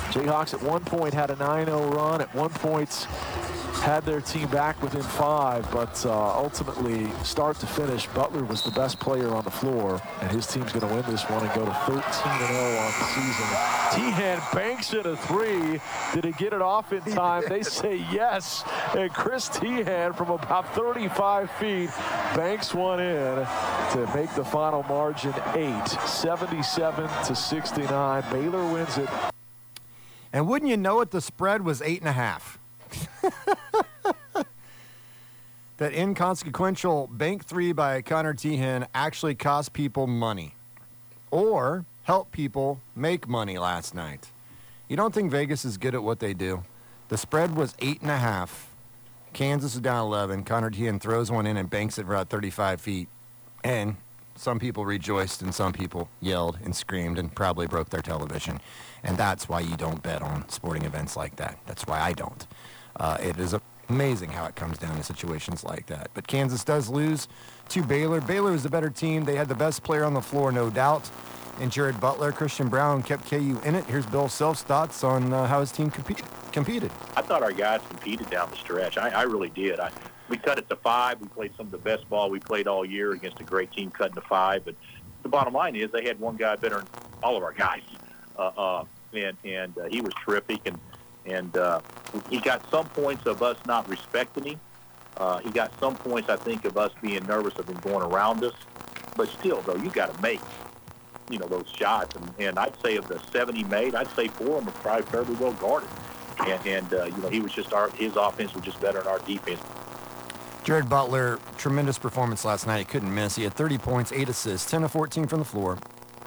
Jayhawks at one point had a 9-0 run. At one point had their team back within 5, but ultimately, start to finish, Butler was the best player on the floor, and his team's going to win this one and go to 13-0 on the season. Teahan banks it a 3. Did he get it off in time? They say yes, and Chris Teahan from about 35 feet banks one in to make the final margin 8, 77-69. Baylor wins it. And wouldn't you know it, the spread was 8.5. That inconsequential bank 3 by Connor Teahan actually cost people money or helped people make money last night. You don't think Vegas is good at what they do? The spread was 8.5. Kansas is down 11. Connor Teahan throws one in and banks it for about 35 feet. And some people rejoiced and some people yelled and screamed and probably broke their television. And that's why you don't bet on sporting events like that. That's why I don't. It is amazing how it comes down to situations like that. But Kansas does lose to Baylor. Baylor is the better team. They had the best player on the floor, no doubt. And Jared Butler, Christian Brown kept KU in it. Here's Bill Self's thoughts on how his team competed. I thought our guys competed down the stretch. I really did. We cut it to 5. We played some of the best ball we played all year against a great team cutting to 5. But the bottom line is they had one guy better than all of our guys. And he was terrific. And he got some points of us not respecting him. He got some points, I think, of us being nervous of him going around us. But still, though, you got to make, those shots. And I'd say of the 7 he made, I'd say 4 of them were probably fairly well guarded. And he was just his offense was just better than our defense. Jared Butler, tremendous performance last night. He couldn't miss. He had 30 points, 8 assists, 10 of 14 from the floor,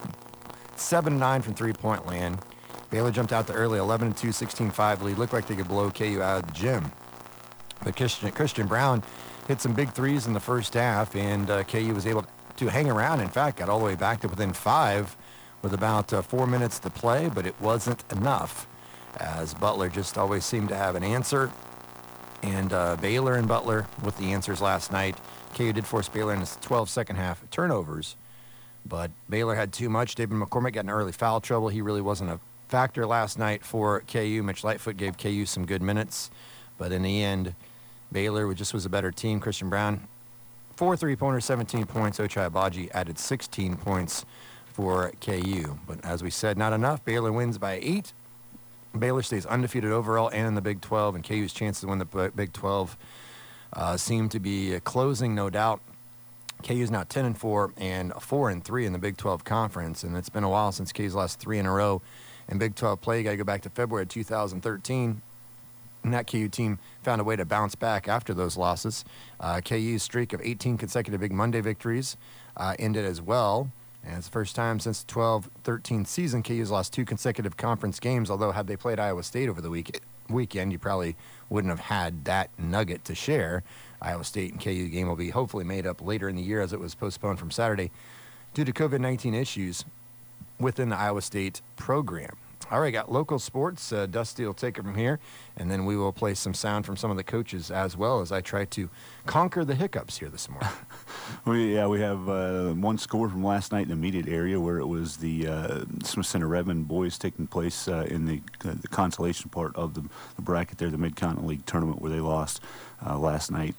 7-9 from three-point land. Baylor jumped out the early 11-2, 16-5 lead. Looked like they could blow KU out of the gym. But Christian Brown hit some big threes in the first half, and KU was able to hang around. In fact, got all the way back to within 5 with about 4 minutes to play, but it wasn't enough, as Butler just always seemed to have an answer. And Baylor and Butler with the answers last night. KU did force Baylor into 12 second-half turnovers, but Baylor had too much. David McCormick got in early foul trouble. He really wasn't a factor last night for KU. Mitch Lightfoot gave KU some good minutes, but in the end, Baylor just was a better team. Christian Brown, 4 3-pointers, 17 points. Ochai Agbaji added 16 points for KU. But as we said, not enough. Baylor wins by 8. Baylor stays undefeated overall and in the Big 12, and KU's chances to win the Big 12 seem to be closing, no doubt. KU's now 10-4 and 4-3 in the Big 12 conference, and it's been a while since KU's lost 3 in a row in Big 12 play. You got to go back to February 2013. And that KU team found a way to bounce back after those losses. KU's streak of 18 consecutive Big Monday victories ended as well. And it's the first time since the 12-13 season KU's lost 2 consecutive conference games, although had they played Iowa State over the weekend, you probably wouldn't have had that nugget to share. Iowa State and KU game will be hopefully made up later in the year, as it was postponed from Saturday due to COVID-19 issues within the Iowa State program. All right, got local sports. Dusty will take it from here, and then we will play some sound from some of the coaches as well as I try to conquer the hiccups here this morning. We have one score from last night in the immediate area where it was the Smith Center Redmond boys taking place in the consolation part of the bracket there, the Mid-Continent League tournament, where they lost last night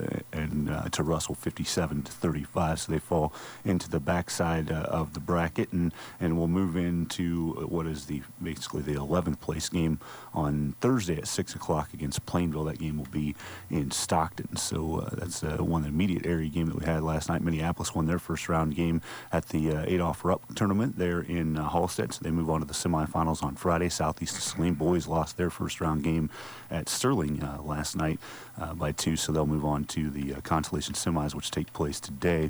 to Russell 57-35. So they fall into the backside of the bracket, and we'll move into what is basically the 11th place game on Thursday at 6 o'clock against Plainville. That game will be in Stockton. So that's one of the immediate area game that we had last night. Minneapolis won their first round game at the Adolph Rupp tournament there in Hallstead. So they move on to the semifinals on Friday. Southeast of Saline boys lost their first round game at Sterling last night by 2, so they'll move on to the consolation semis, which take place today.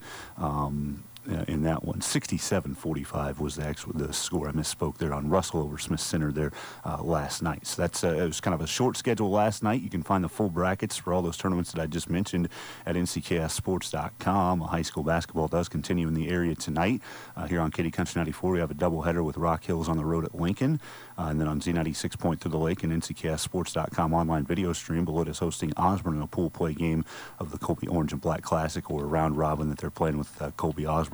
In that one, 67-45 was the score. I misspoke there on Russell over Smith Center there last night. So that's it was kind of a short schedule last night. You can find the full brackets for all those tournaments that I just mentioned at ncksports.com. High school basketball does continue in the area tonight. Here on Katy Country 94, we have a doubleheader with Rock Hills on the road at Lincoln. And then on Z96 Point Through the Lake and NCKSports.com online video stream, Beloit is hosting Osborne in a pool play game of the Colby Orange and Black Classic, or a round robin that they're playing with Colby Osborne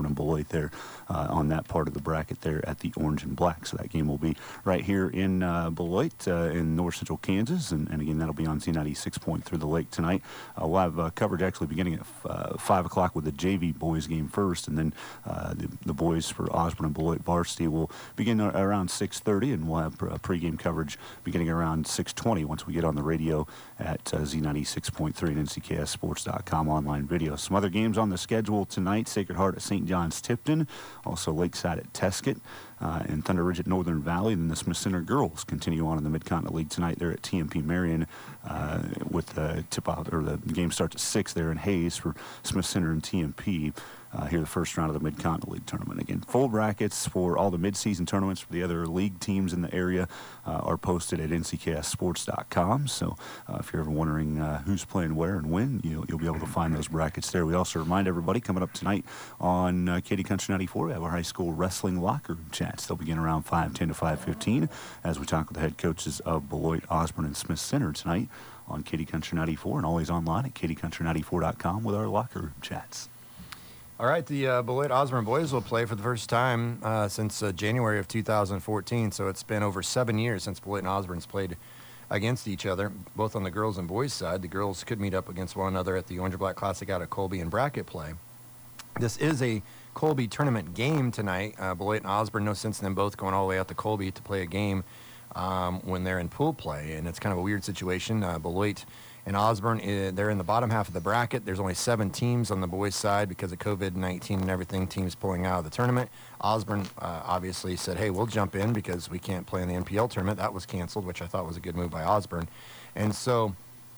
Osborne and Beloit there on that part of the bracket there at the orange and black. So that game will be right here in Beloit in north central Kansas. And again, that'll be on Z96 Point Through the Lake tonight. We'll have coverage actually beginning at 5 o'clock with the JV boys game first. And then the boys for Osborne and Beloit varsity will begin around 6:30. And we'll have pregame coverage beginning around 6:20 once we get on the radio at Z96.3 and NCKSSports.com online video. Some other games on the schedule tonight: Sacred Heart at St. John's Tipton, also Lakeside at Tesket, and Thunder Ridge at Northern Valley. Then the Smith Center girls continue on in the Mid-Continent League tonight. They're at TMP Marion with the tip-off, or the game starts at 6 there in Hayes for Smith Center and TMP. Here the first round of the Mid-Continent League tournament. Again, full brackets for all the mid-season tournaments for the other league teams in the area are posted at NCKSSports.com. So if you're ever wondering who's playing where and when, you'll be able to find those brackets there. We also remind everybody, coming up tonight on Katy Country 94, we have our high school wrestling locker room chats. They'll begin around 5:10 to 5:15 as we talk with the head coaches of Beloit, Osborne, and Smith Center tonight on Katy Country 94, and always online at KatyCountry94.com with our locker room chats. All right, the Beloit Osborne boys will play for the first time since January of 2014, so it's been over 7 years since Beloit and Osborne's played against each other, both on the girls and boys side. The girls could meet up against one another at the Orange and Black Classic out at Colby in bracket play. This is a Colby tournament game tonight. Beloit and Osborne, no sense in them both going all the way out to Colby to play a game when they're in pool play, and it's kind of a weird situation. Beloit and Osborne, they're in the bottom half of the bracket. There's only 7 teams on the boys' side because of COVID-19 and everything, teams pulling out of the tournament. Osborne obviously said, hey, we'll jump in because we can't play in the NPL tournament. That was canceled, which I thought was a good move by Osborne. And so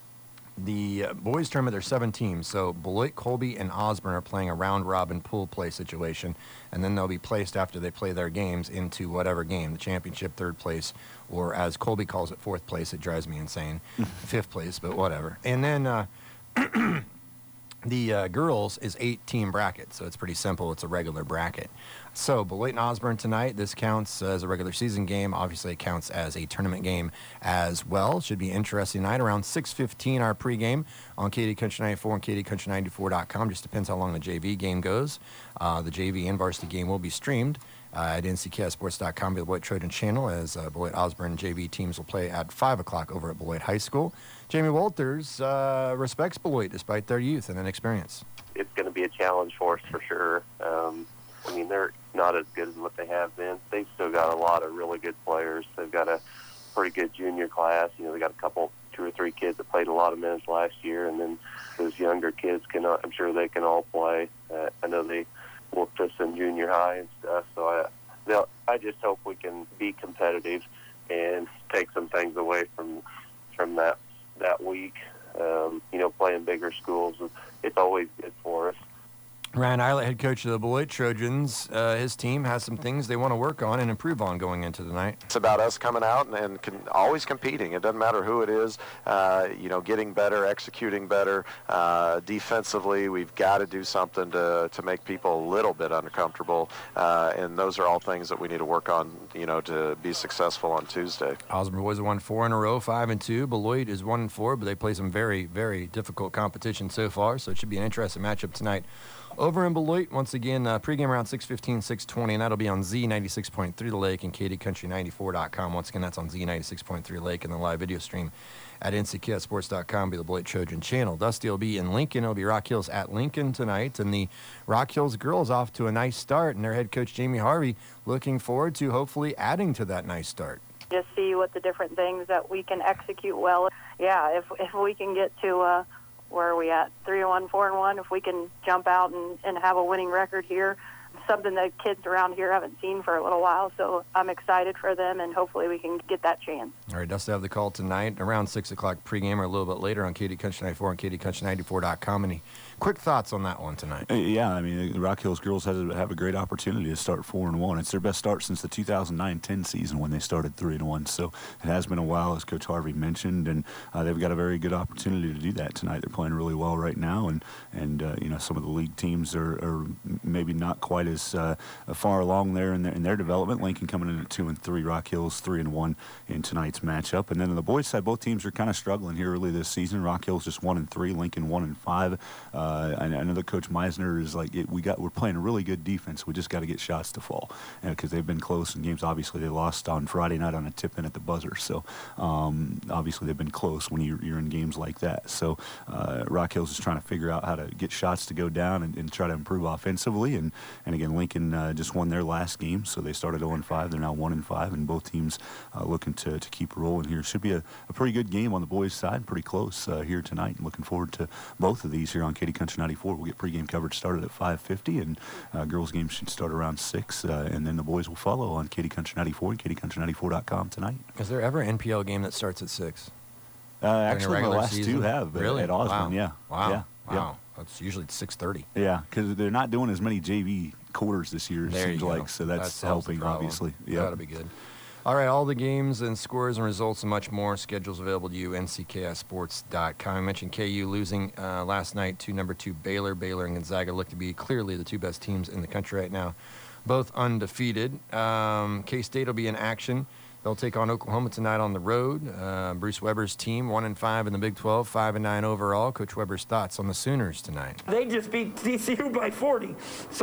the boys' tournament, there's 7 teams. So Beloit, Colby, and Osborne are playing a round-robin pool play situation, and then they'll be placed after they play their games into whatever game, the championship, 3rd place, or as Colby calls it, 4th place. It drives me insane. 5th place, but whatever. And then the girls is 8-team bracket, so it's pretty simple. It's a regular bracket. So Beloit and Osborne tonight, this counts as a regular season game. Obviously, it counts as a tournament game as well. Should be interesting night. Around 6:15 our pregame on Katy Country 94 and KatyCountry94.com. Just depends how long the JV game goes. The JV and varsity game will be streamed at NCKSSports.com, the Beloit Trojan channel, as Beloit Osborne JV teams will play at 5 o'clock over at Beloit High School. Jamie Walters respects Beloit despite their youth and inexperience. It's going to be a challenge for us for sure. I mean, they're not as good as what they have been. They've still got a lot of really good players. They've got a pretty good junior class. They got 2 or 3 kids that played a lot of minutes last year, and then those younger kids I'm sure they can all play. I know they worked us in junior high and stuff, so I just hope we can be competitive and take some things away from that week. Playing bigger schools, it's always good for us. Ryan Eilert, head coach of the Beloit Trojans, his team has some things they want to work on and improve on going into the night. It's about us coming out and always competing. It doesn't matter who it is, getting better, executing better. Defensively, we've got to do something to make people a little bit uncomfortable, and those are all things that we need to work on, to be successful on Tuesday. Osborne boys have won 4 in a row, 5-2. Beloit is 1-4, but they play some very, very difficult competition so far, so it should be an interesting matchup tonight. Over in Beloit, once again, pregame around 6:15, 6:20, and that'll be on Z96.3 The Lake and KatyCountry94.com. Once again, that's on Z96.3 Lake and the live video stream at NCKSSports.com, be the Beloit Trojan channel. Dusty will be in Lincoln. It'll be Rock Hills at Lincoln tonight, and the Rock Hills girls off to a nice start, and their head coach, Jamie Harvey, looking forward to hopefully adding to that nice start. Just see what the different things that we can execute well. Yeah, if we can get to where are we at? 3-1, 4-1. If we can jump out and have a winning record here, something that kids around here haven't seen for a little while. So I'm excited for them, and hopefully we can get that chance. All right, Dusty have the call tonight around 6 o'clock pregame or a little bit later on Katy Country 94 and KatyCountry94.com. Any quick thoughts on that one tonight? Yeah, I mean, the Rock Hills girls have a great opportunity to start 4-1. It's their best start since the 2009-10 season when they started 3-1. So it has been a while, as Coach Harvey mentioned, and they've got a very good opportunity to do that tonight. They're playing really well right now, and some of the league teams are maybe not quite is far along there in their development. Lincoln coming in at 2-3, Rock Hills 3-1 in tonight's matchup. And then on the boys' side, both teams are kind of struggling here early this season. Rock Hills just 1-3, Lincoln 1-5. I know that Coach Meisner is like, we're playing a really good defense. We just got to get shots to fall because they've been close in games. Obviously, they lost on Friday night on a tip-in at the buzzer. So obviously they've been close when you're in games like that. So Rock Hills is trying to figure out how to get shots to go down and try to improve offensively. And again, Lincoln just won their last game, so they started 0-5. They're now 1-5, and both teams looking to keep rolling here. Should be a pretty good game on the boys' side, pretty close here tonight. Looking forward to both of these here on Katy Country 94. We'll get pregame coverage started at 5:50, and girls' games should start around 6, and then the boys will follow on Katy Country 94 and KatyCountry94.com tonight. Is there ever an NPL game that starts at 6? Actually, the last two have really? at Osborne. Wow. Yeah. Wow. Yeah. Wow. That's usually 6:30. Yeah, because they're not doing as many JV quarters this year, it There seems you go. like. So that's That solves the helping, problem. obviously. Yeah. That'll be good. All right, all the games and scores and results and much more. Schedules available to you, nckssports.com. I mentioned KU losing last night to number 2 Baylor. Baylor and Gonzaga look to be clearly the two best teams in the country right now, both undefeated. K-State will be in action. They'll take on Oklahoma tonight on the road. Bruce Weber's team, 1-5 in the Big 12, 5-9 overall. Coach Weber's thoughts on the Sooners tonight. They just beat TCU by 40.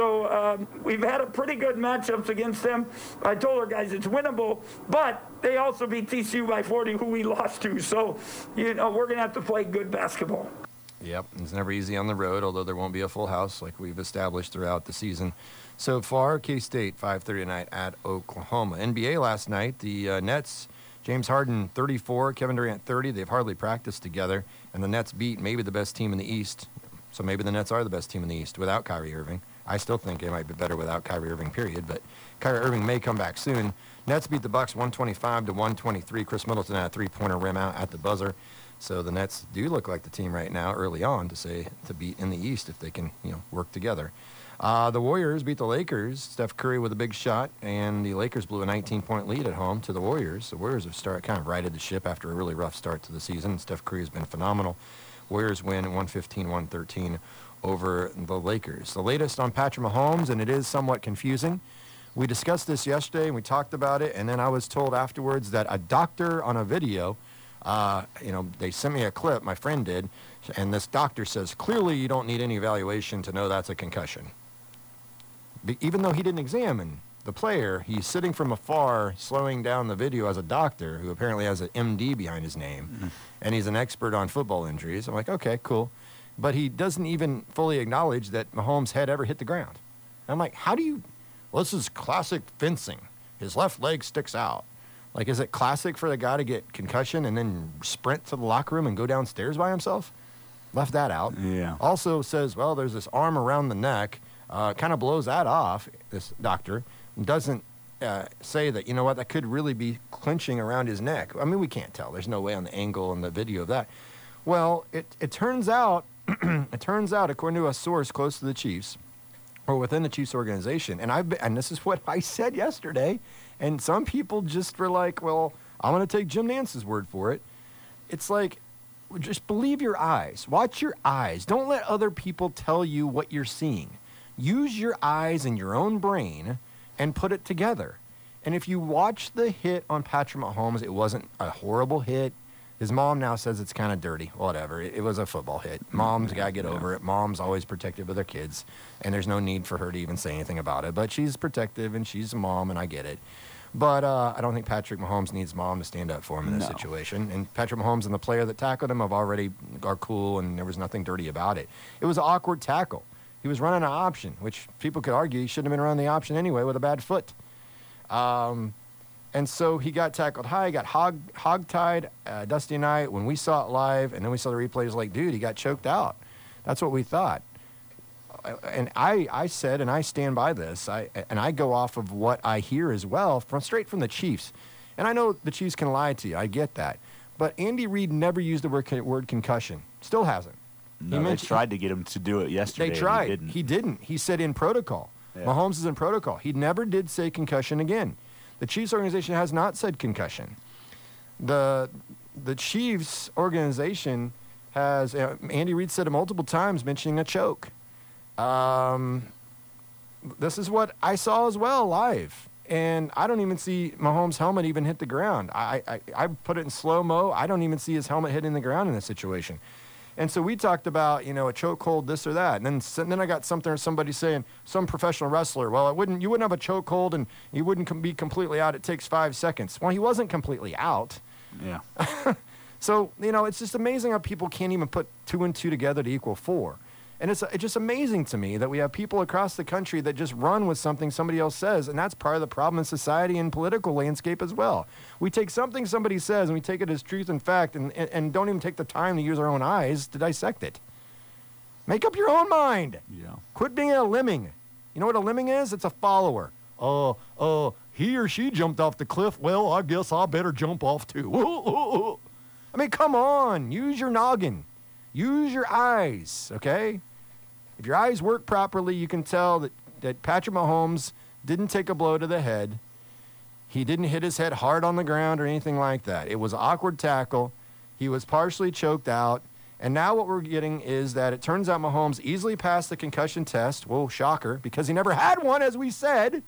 So we've had a pretty good matchups against them. I told our guys it's winnable, but they also beat TCU by 40, who we lost to. So, we're going to have to play good basketball. Yep, it's never easy on the road, although there won't be a full house like we've established throughout the season. So far, K-State, 5:30 tonight at Oklahoma. NBA last night, the Nets, James Harden, 34, Kevin Durant, 30. They've hardly practiced together, and the Nets beat maybe the best team in the East. So maybe the Nets are the best team in the East without Kyrie Irving. I still think they might be better without Kyrie Irving, period, but Kyrie Irving may come back soon. Nets beat the Bucks 125-123. Chris Middleton had a three-pointer rim out at the buzzer. So the Nets do look like the team right now early on to beat in the East if they can, work together. The Warriors beat the Lakers. Steph Curry with a big shot, and the Lakers blew a 19-point lead at home to the Warriors. The Warriors have kind of righted the ship after a really rough start to the season. Steph Curry has been phenomenal. Warriors win 115-113 over the Lakers. The latest on Patrick Mahomes, and it is somewhat confusing. We discussed this yesterday, and we talked about it, and then I was told afterwards that a doctor on a video, they sent me a clip, my friend did, and this doctor says, clearly you don't need any evaluation to know that's a concussion. Even though he didn't examine the player, he's sitting from afar, slowing down the video as a doctor who apparently has an MD behind his name, and he's an expert on football injuries. I'm like, okay, cool. But he doesn't even fully acknowledge that Mahomes' head ever hit the ground. I'm like, well, this is classic fencing. His left leg sticks out. Like, is it classic for the guy to get concussion and then sprint to the locker room and go downstairs by himself? Left that out. Yeah. Also says, well, there's this arm around the neck. Kind of blows that off, this doctor. Doesn't say that, that could really be clenching around his neck. I mean, we can't tell. There's no way on the angle and the video of that. Well, it turns out, according to a source close to the Chiefs, or within the Chiefs organization, and this is what I said yesterday, and some people just were like, well, I'm going to take Jim Nance's word for it. It's like, just believe your eyes. Watch your eyes. Don't let other people tell you what you're seeing. Use your eyes and your own brain and put it together. And if you watch the hit on Patrick Mahomes, it wasn't a horrible hit. His mom now says it's kind of dirty. Whatever. It was a football hit. Mom's got to get over it. Mom's always protective of their kids, and there's no need for her to even say anything about it. But she's protective, and she's a mom, and I get it. But I don't think Patrick Mahomes needs mom to stand up for him in this situation. And Patrick Mahomes and the player that tackled him are cool, and there was nothing dirty about it. It was an awkward tackle. He was running an option, which people could argue he shouldn't have been running the option anyway with a bad foot. And so he got tackled high, got hog-tied. Dusty and I, when we saw it live, and then we saw the replays, like, dude, he got choked out. That's what we thought. And I said, and I stand by this, I go off of what I hear as well, straight from the Chiefs. And I know the Chiefs can lie to you. I get that. But Andy Reid never used the word concussion. Still hasn't. No, they tried to get him to do it yesterday. They tried. And He didn't. He said in protocol. Yeah. Mahomes is in protocol. He never did say concussion again. The Chiefs organization has not said concussion. The Chiefs organization has, Andy Reid said it multiple times, mentioning a choke. this is what I saw as well live. And I don't even see Mahomes' helmet even hit the ground. I put it in slow-mo. I don't even see his helmet hitting the ground in this situation. And so we talked about, a chokehold, this or that. And then I got somebody saying, some professional wrestler, well, you wouldn't have a chokehold and you wouldn't be completely out. It takes 5 seconds. Well, he wasn't completely out. Yeah. So, it's just amazing how people can't even put 2 and 2 together to equal 4. And it's just amazing to me that we have people across the country that just run with something somebody else says, and that's part of the problem in society and political landscape as well. We take something somebody says and we take it as truth and fact and don't even take the time to use our own eyes to dissect it. Make up your own mind. Yeah. Quit being a lemming. You know what a lemming is? It's a follower. He or she jumped off the cliff. Well, I guess I better jump off too. I mean, come on. Use your noggin. Use your eyes, okay? If your eyes work properly, you can tell that Patrick Mahomes didn't take a blow to the head. He didn't hit his head hard on the ground or anything like that. It was an awkward tackle. He was partially choked out. And now what we're getting is that it turns out Mahomes easily passed the concussion test. Whoa, shocker, because he never had one, as we said.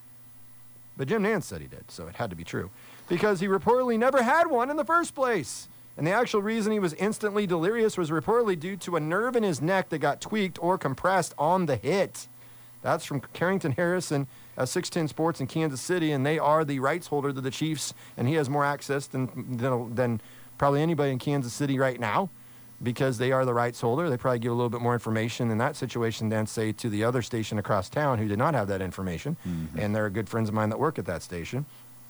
But Jim Nantz said he did, so it had to be true. Because he reportedly never had one in the first place. And the actual reason he was instantly delirious was reportedly due to a nerve in his neck that got tweaked or compressed on the hit. That's from Carrington Harrison, 610 Sports in Kansas City, and they are the rights holder to the Chiefs, and he has more access than probably anybody in Kansas City right now because they are the rights holder. They probably give a little bit more information in that situation than, say, to the other station across town who did not have that information, and they're good friends of mine that work at that station.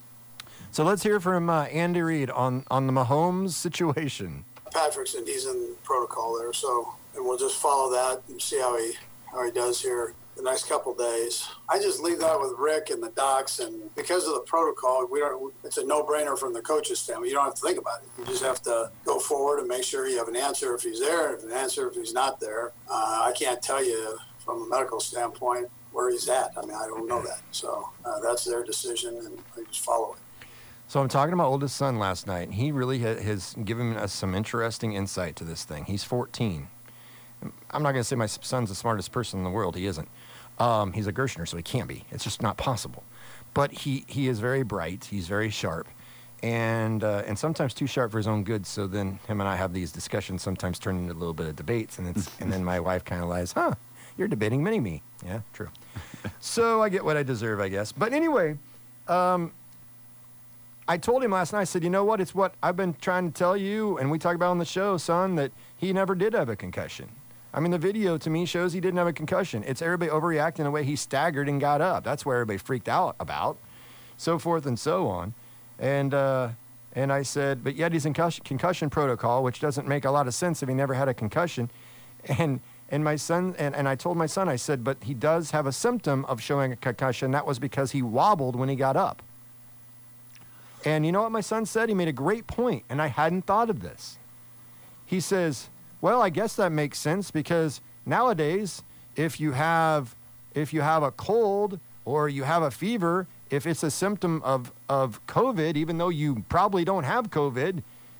So let's hear from Andy Reid on the Mahomes situation. Patrick's and he's in protocol there, and we'll just follow that and see how he does here the next couple days. I just leave that with Rick and the docs, and because of the protocol, it's a no-brainer from the coach's standpoint. You don't have to think about it. You just have to go forward and make sure you have an answer if he's there, and an answer if he's not there. I can't tell you from a medical standpoint where he's at. I mean, I don't know that. So that's their decision, and I just follow it. So I'm talking to my oldest son last night, and he really has given us some interesting insight to this thing. He's 14. I'm not going to say my son's the smartest person in the world. He isn't. He's a Gershner, so he can't be. It's just not possible. But he is very bright. He's very sharp, and sometimes too sharp for his own good. So then him and I have these discussions, sometimes turn into a little bit of debates, and then my wife kind of lies, you're debating mini-me. Yeah, true. So I get what I deserve, I guess. But anyway, I told him last night, I said, you know what? It's what I've been trying to tell you, and we talked about on the show, son, that he never did have a concussion. I mean, the video to me shows he didn't have a concussion. It's everybody overreacting the way he staggered and got up. That's where everybody freaked out about, so forth and so on. And I said, but yet he's in concussion protocol, which doesn't make a lot of sense if he never had a concussion. And my son, and I told my son, I said, but he does have a symptom of showing a concussion. That was because he wobbled when he got up. And you know what my son said? He made a great point, and I hadn't thought of this. He says, well, I guess that makes sense because nowadays, if you have a cold or you have a fever, if it's a symptom of COVID, even though you probably don't have COVID,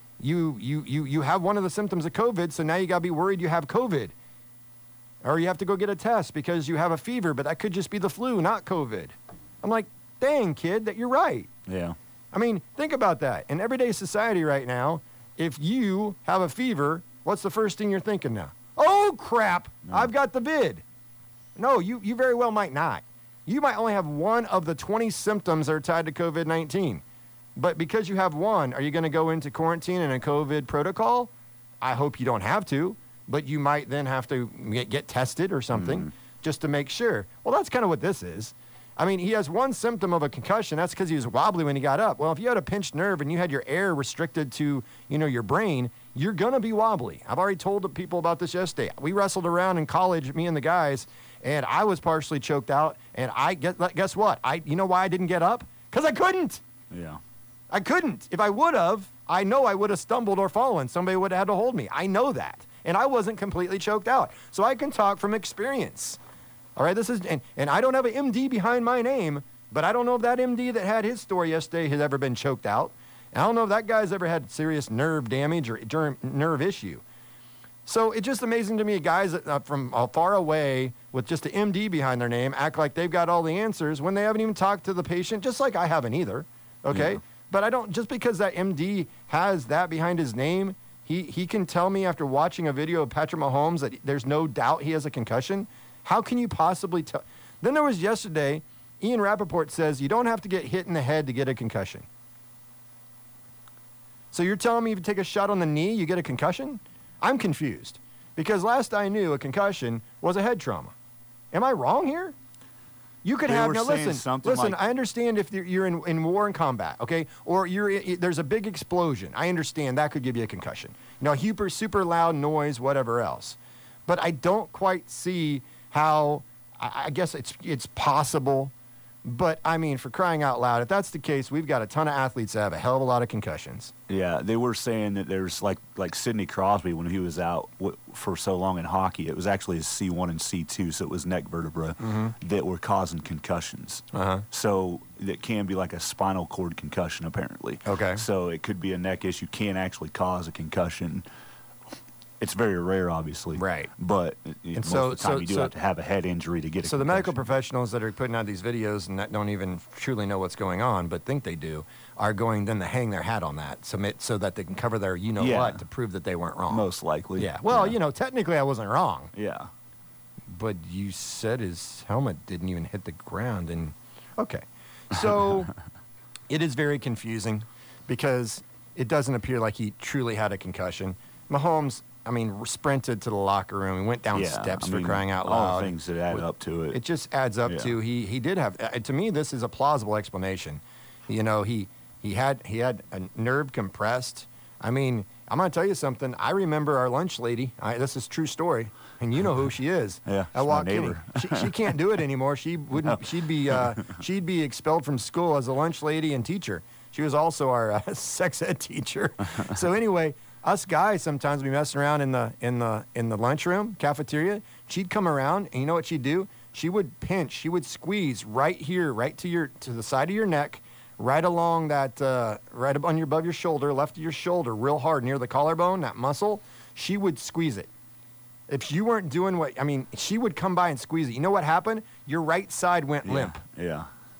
you have one of the symptoms of COVID, so now you got to be worried you have COVID. Or you have to go get a test because you have a fever, but that could just be the flu, not COVID. I'm like, dang, kid, that you're right. Yeah. I mean, think about that. In everyday society right now, if you have a fever, what's the first thing you're thinking now? Oh, crap, no. I've got the vid. No, you very well might not. You might only have one of the 20 symptoms that are tied to COVID-19. But because you have one, are you going to go into quarantine and a COVID protocol? I hope you don't have to, but you might then have to get tested or something just to make sure. Well, that's kind of what this is. I mean, he has one symptom of a concussion. That's because he was wobbly when he got up. Well, if you had a pinched nerve and you had your air restricted to, your brain, you're going to be wobbly. I've already told the people about this yesterday. We wrestled around in college, me and the guys, and I was partially choked out. And guess what? You know why I didn't get up? Because I couldn't. Yeah. I couldn't. If I would have, I know I would have stumbled or fallen. Somebody would have had to hold me. I know that. And I wasn't completely choked out. So I can talk from experience. All right, this is, and I don't have an MD behind my name, but I don't know if that MD that had his story yesterday has ever been choked out. And I don't know if that guy's ever had serious nerve damage or nerve issue. So it's just amazing to me, guys from far away with just an MD behind their name act like they've got all the answers when they haven't even talked to the patient, just like I haven't either. Okay? Yeah. But I don't, just because that MD has that behind his name, he can tell me after watching a video of Patrick Mahomes that there's no doubt he has a concussion. How can you possibly tell? Then there was yesterday, Ian Rappaport says you don't have to get hit in the head to get a concussion. So you're telling me if you take a shot on the knee, you get a concussion? I'm confused. Because last I knew, a concussion was a head trauma. Am I wrong here? You could They have, were now saying listen, something like- I understand if you're in war and combat, okay? Or there's a big explosion. I understand that could give you a concussion. You know, super loud noise, whatever else. But I don't quite see how, I guess it's possible. But, I mean, for crying out loud, if that's the case, we've got a ton of athletes that have a hell of a lot of concussions. Yeah, they were saying that there's like Sidney Crosby when he was out for so long in hockey. It was actually his C1 and C2, so it was neck vertebra that were causing concussions. So that can be like a spinal cord concussion, apparently. Okay. So it could be a neck issue, can actually cause a concussion. It's very rare, obviously. Right. But And most so- of the time so- you do so- have to have a head injury to get a So the medical concussion. professionals that are putting out these videos and that don't even truly know what's going on, but think they do, are going then to hang their hat on that, so that they can cover their Yeah. what to prove that they weren't wrong. Most likely. Yeah. Well, you know, technically I wasn't wrong, Yeah. but you said his helmet didn't even hit the ground. And okay, so it is very confusing because it doesn't appear like he truly had a concussion. Mahomes, I mean, sprinted to the locker room. He went down Yeah, steps I for mean, crying out all loud. the things that add up to it. It just adds up Yeah. to he did have. To me, this is a plausible explanation. You know, he had a nerve compressed. I mean, I'm gonna tell you something. I remember our lunch lady. This is a true story, and you know who she is. Yeah, I she's my walked in. neighbor. She can't do it anymore. She wouldn't. She'd be expelled from school as a lunch lady and teacher. She was also our sex ed teacher. So anyway, us guys sometimes be messing around in the lunchroom cafeteria. She'd come around, and you know what she'd do? She would pinch. She would squeeze right here, right to the side of your neck, right along that, right above your shoulder, left of your shoulder, real hard near the collarbone, that muscle. She would squeeze it. If you weren't doing she would come by and squeeze it. You know what happened? Your right side went limp. Yeah.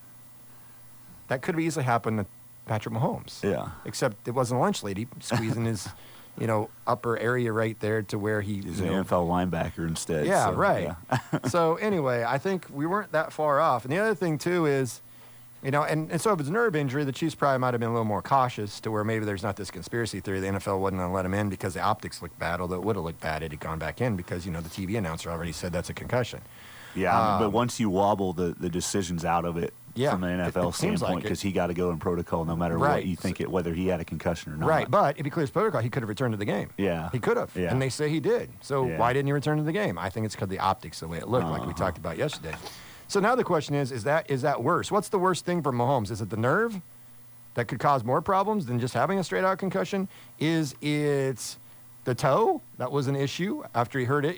That could have easily happened to Patrick Mahomes. Yeah. Except it wasn't a lunch lady squeezing his, upper area right there to where He's an NFL linebacker instead. Yeah, so, right. yeah. So anyway, I think we weren't that far off. And the other thing too is, and so if it's a nerve injury, the Chiefs probably might have been a little more cautious to where maybe there's not this conspiracy theory the NFL wasn't going to let him in because the optics looked bad, although it would have looked bad had he gone back in because, the TV announcer already said that's a concussion. Yeah, but once you wobble the decisions out of it from an NFL it seems like standpoint, it. because he got to go in protocol no matter Right. what you think whether he had a concussion or not. Right, but if he clears protocol, he could have returned to the game. Yeah. He could have. Yeah. And they say he did. So Yeah. why didn't he return to the game? I think it's because of the optics, the way it looked, like we talked about yesterday. So now the question is that worse? What's the worst thing for Mahomes? Is it the nerve that could cause more problems than just having a straight-out concussion? Is it the toe? That was an issue after he hurt it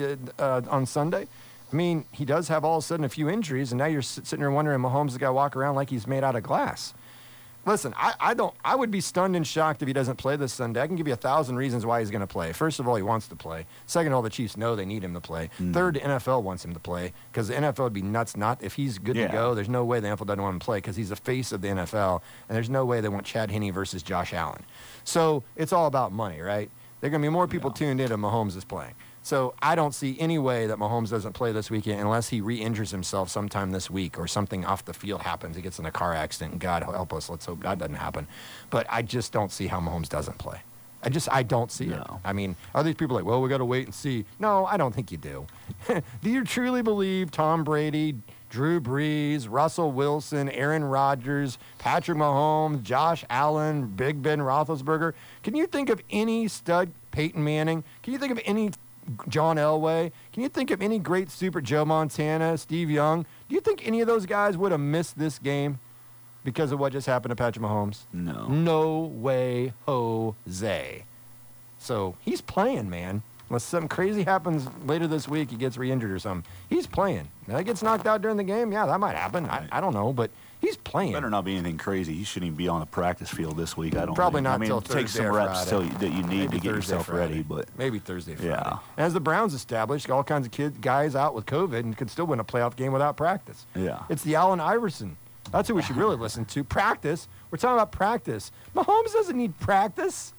on Sunday. I mean, he does have all of a sudden a few injuries, and now you're sitting there wondering, Mahomes has got to walk around like he's made out of glass. Listen, I would be stunned and shocked if he doesn't play this Sunday. I can give you 1,000 reasons why he's going to play. First of all, he wants to play. Second of all, the Chiefs know they need him to play. Third, the NFL wants him to play because the NFL would be nuts not if he's good to go. There's no way the NFL doesn't want him to play because he's the face of the NFL, and there's no way they want Chad Henne versus Josh Allen. So it's all about money, right? There are going to be more people tuned in if Mahomes is playing. So I don't see any way that Mahomes doesn't play this weekend unless he re-injures himself sometime this week or something off the field happens. He gets in a car accident, and God help us. Let's hope that doesn't happen. But I just don't see how Mahomes doesn't play. I don't see it. I mean, are these people like, well, we got to wait and see? No, I don't think you do. Do you truly believe Tom Brady, Drew Brees, Russell Wilson, Aaron Rodgers, Patrick Mahomes, Josh Allen, Big Ben Roethlisberger? Can you think of any stud Peyton Manning? Can you think of any John Elway? Can you think of any great super Joe Montana, Steve Young? Do you think any of those guys would have missed this game because of what just happened to Patrick Mahomes? No. No way, Jose. So he's playing, man. Unless something crazy happens later this week, he gets re-injured or something. He's playing. Now, he gets knocked out during the game. Yeah, that might happen. I don't know, but he's playing. Better not be anything crazy. He shouldn't even be on the practice field this week. I don't Probably think. not I mean, till take Thursday some or reps Friday. that you need Maybe to get Thursday, yourself Friday. ready. But maybe Thursday, Friday. Yeah. And as the Browns established, all kinds of guys out with COVID and could still win a playoff game without practice. Yeah. It's the Allen Iverson. That's who we should really listen to. Practice. We're talking about practice. Mahomes doesn't need practice.